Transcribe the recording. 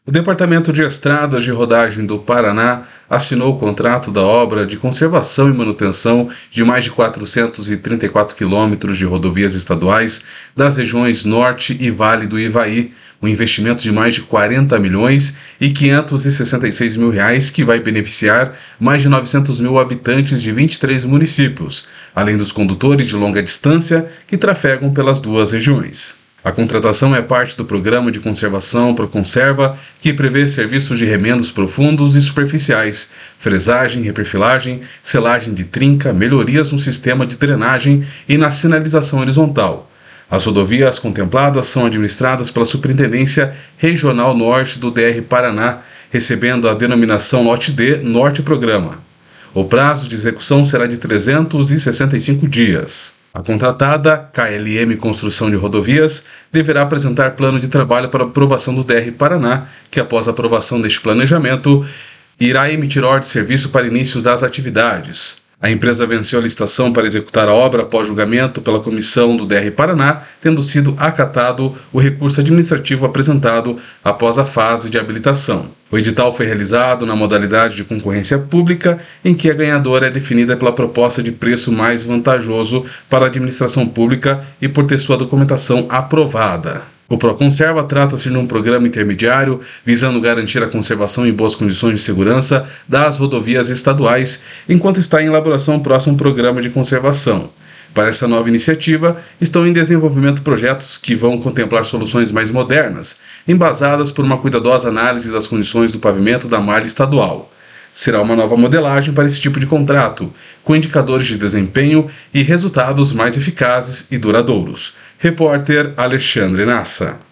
O Departamento de Estradas de Rodagem do Paraná assinou o contrato da obra de conservação e manutenção de mais de 434 quilômetros de rodovias estaduais das regiões Norte e Vale do Ivaí, um investimento de mais de 40 milhões e 566 mil reais que vai beneficiar mais de 900 mil habitantes de 23 municípios, além dos condutores de longa distância que trafegam pelas duas regiões. A contratação é parte do Programa de Conservação Proconserva, que prevê serviços de remendos profundos e superficiais, fresagem, reperfilagem, selagem de trinca, melhorias no sistema de drenagem e na sinalização horizontal. As rodovias contempladas são administradas pela Superintendência Regional Norte do DR Paraná, recebendo a denominação Lote D Norte Programa. O prazo de execução será de 365 dias. A contratada, KLM Construção de Rodovias, deverá apresentar plano de trabalho para aprovação do DR Paraná, que após a aprovação deste planejamento, irá emitir ordem de serviço para início das atividades. A empresa venceu a licitação para executar a obra após julgamento pela comissão do DR Paraná, tendo sido acatado o recurso administrativo apresentado após a fase de habilitação. O edital foi realizado na modalidade de concorrência pública, em que a ganhadora é definida pela proposta de preço mais vantajoso para a administração pública e por ter sua documentação aprovada. O Proconserva trata-se de um programa intermediário visando garantir a conservação em boas condições de segurança das rodovias estaduais, enquanto está em elaboração o próximo programa de conservação. Para essa nova iniciativa, estão em desenvolvimento projetos que vão contemplar soluções mais modernas, embasadas por uma cuidadosa análise das condições do pavimento da malha estadual. Será uma nova modelagem para esse tipo de contrato, com indicadores de desempenho e resultados mais eficazes e duradouros. Repórter Alexandre Nassa.